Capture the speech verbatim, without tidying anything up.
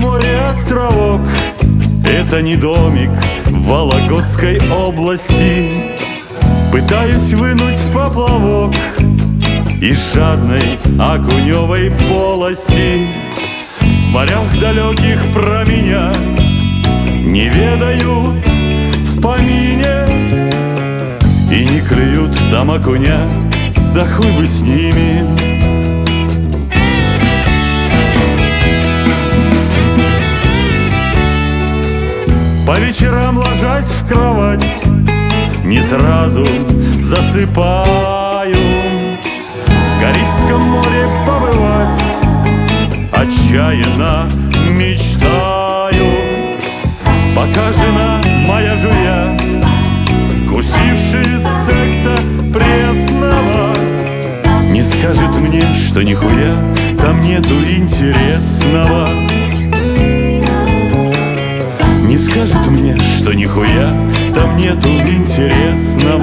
море островок. Это не домик в Вологодской области. Пытаюсь вынуть поплавок из жадной окуневой полости. В морях далеких про меня не ведают в помине, и не клюют там окуня, да хуй бы с ними. По вечерам, ложась в кровать, не сразу засыпаю. В Карибском море побывать отчаянно мечтаю. Пока жена моя жуя, кусивший секса пресного, не скажет мне, что нихуя там нету интересного. Не скажет мне, что нихуя там нету интересного.